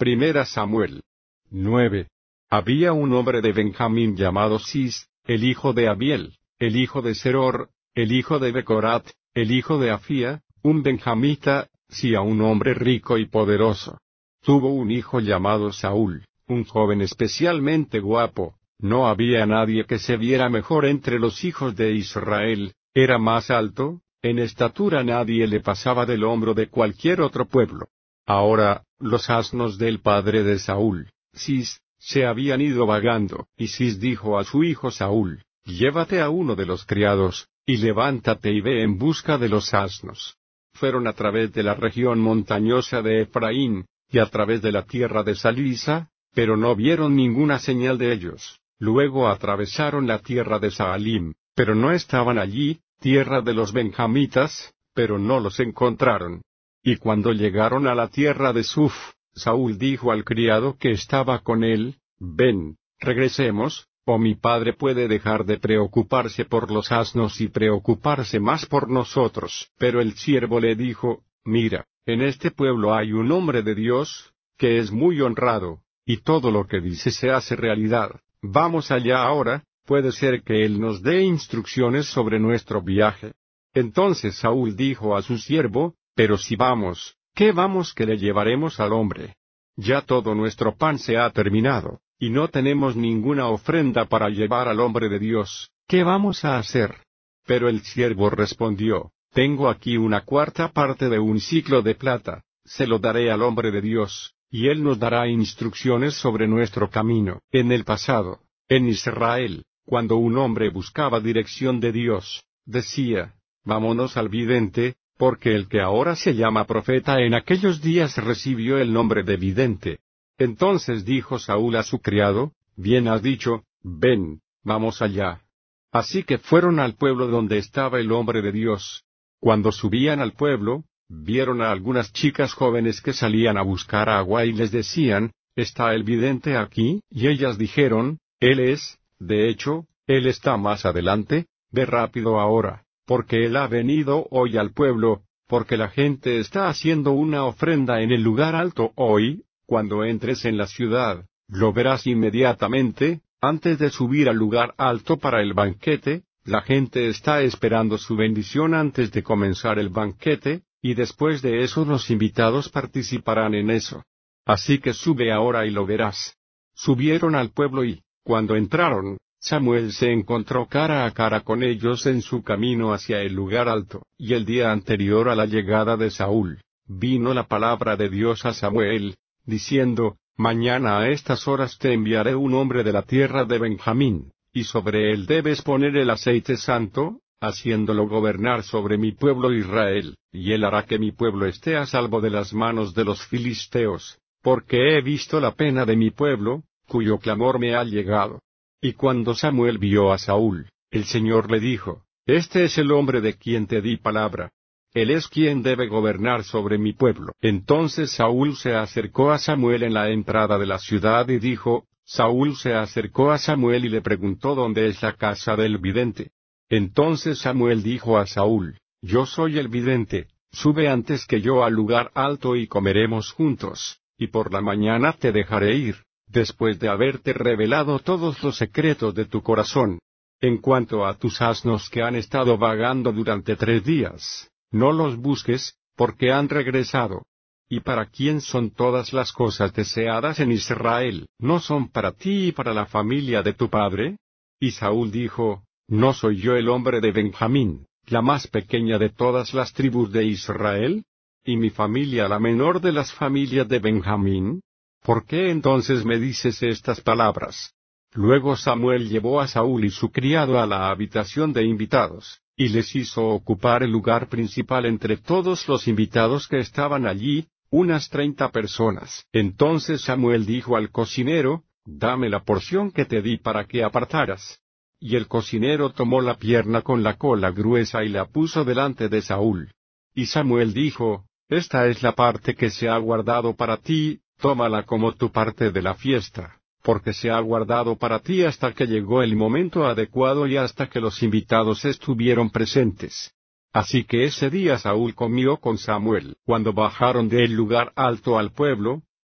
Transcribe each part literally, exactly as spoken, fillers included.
Primera Samuel nueve. Había un hombre de Benjamín llamado Cis, el hijo de Abiel, el hijo de Seror, el hijo de Becorat, el hijo de Afía, un benjamita, sí a un hombre rico y poderoso. Tuvo un hijo llamado Saúl, un joven especialmente guapo. No había nadie que se viera mejor entre los hijos de Israel, era más alto, en estatura nadie le pasaba del hombro de cualquier otro pueblo. Ahora, los asnos del padre de Saúl, Cis, se habían ido vagando, y Cis dijo a su hijo Saúl, llévate a uno de los criados, y levántate y ve en busca de los asnos. Fueron a través de la región montañosa de Efraín, y a través de la tierra de Salisa, pero no vieron ninguna señal de ellos. Luego atravesaron la tierra de Saalim, pero no estaban allí, tierra de los benjamitas, pero no los encontraron. Y cuando llegaron a la tierra de Suf, Saúl dijo al criado que estaba con él, ven, regresemos, o mi padre puede dejar de preocuparse por los asnos y preocuparse más por nosotros. Pero el siervo le dijo, mira, en este pueblo hay un hombre de Dios, que es muy honrado, y todo lo que dice se hace realidad. Vamos allá ahora, puede ser que él nos dé instrucciones sobre nuestro viaje. Entonces Saúl dijo a su siervo, pero si vamos, ¿qué vamos que le llevaremos al hombre? Ya todo nuestro pan se ha terminado, y no tenemos ninguna ofrenda para llevar al hombre de Dios, ¿qué vamos a hacer? Pero el siervo respondió, tengo aquí una cuarta parte de un siclo de plata, se lo daré al hombre de Dios, y él nos dará instrucciones sobre nuestro camino. En el pasado, en Israel, cuando un hombre buscaba dirección de Dios, decía, vámonos al vidente, porque el que ahora se llama profeta en aquellos días recibió el nombre de vidente. Entonces dijo Saúl a su criado, bien has dicho, ven, vamos allá. Así que fueron al pueblo donde estaba el hombre de Dios. Cuando subían al pueblo, vieron a algunas chicas jóvenes que salían a buscar agua y les decían, ¿está el vidente aquí? Y ellas dijeron, él es, de hecho, él está más adelante, ve rápido ahora, porque él ha venido hoy al pueblo, porque la gente está haciendo una ofrenda en el lugar alto hoy. Cuando entres en la ciudad, lo verás inmediatamente, antes de subir al lugar alto para el banquete, la gente está esperando su bendición antes de comenzar el banquete, y después de eso los invitados participarán en eso. Así que sube ahora y lo verás. Subieron al pueblo y, cuando entraron, Samuel se encontró cara a cara con ellos en su camino hacia el lugar alto, y el día anterior a la llegada de Saúl, vino la palabra de Dios a Samuel, diciendo, mañana a estas horas te enviaré un hombre de la tierra de Benjamín, y sobre él debes poner el aceite santo, haciéndolo gobernar sobre mi pueblo Israel, y él hará que mi pueblo esté a salvo de las manos de los filisteos, porque he visto la pena de mi pueblo, cuyo clamor me ha llegado. Y cuando Samuel vio a Saúl, el Señor le dijo, este es el hombre de quien te di palabra. Él es quien debe gobernar sobre mi pueblo. Entonces Saúl se acercó a Samuel en la entrada de la ciudad y dijo, Saúl se acercó a Samuel y le preguntó dónde es la casa del vidente. Entonces Samuel dijo a Saúl, yo soy el vidente, sube antes que yo al lugar alto y comeremos juntos, y por la mañana te dejaré ir, después de haberte revelado todos los secretos de tu corazón. En cuanto a tus asnos que han estado vagando durante tres días, no los busques, porque han regresado. ¿Y para quién son todas las cosas deseadas en Israel? ¿No son para ti y para la familia de tu padre? Y Saúl dijo, ¿no soy yo el hombre de Benjamín, la más pequeña de todas las tribus de Israel? ¿Y mi familia la menor de las familias de Benjamín? ¿Por qué entonces me dices estas palabras? Luego Samuel llevó a Saúl y su criado a la habitación de invitados, y les hizo ocupar el lugar principal entre todos los invitados que estaban allí, unas treinta personas. Entonces Samuel dijo al cocinero, dame la porción que te di para que apartaras. Y el cocinero tomó la pierna con la cola gruesa y la puso delante de Saúl. Y Samuel dijo, esta es la parte que se ha guardado para ti, tómala como tu parte de la fiesta, porque se ha guardado para ti hasta que llegó el momento adecuado y hasta que los invitados estuvieron presentes. Así que ese día Saúl comió con Samuel. Cuando bajaron del lugar alto al pueblo,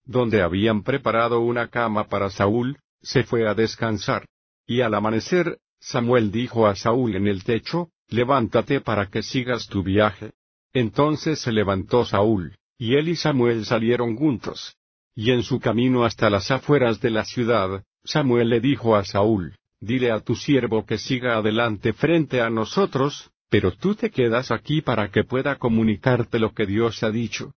donde habían preparado una cama para Saúl, se fue a descansar. Y al amanecer, Samuel dijo a Saúl en el techo, levántate para que sigas tu viaje. Entonces se levantó Saúl, y él y Samuel salieron juntos. Y en su camino hasta las afueras de la ciudad, Samuel le dijo a Saúl, dile a tu siervo que siga adelante frente a nosotros, pero tú te quedas aquí para que pueda comunicarte lo que Dios ha dicho.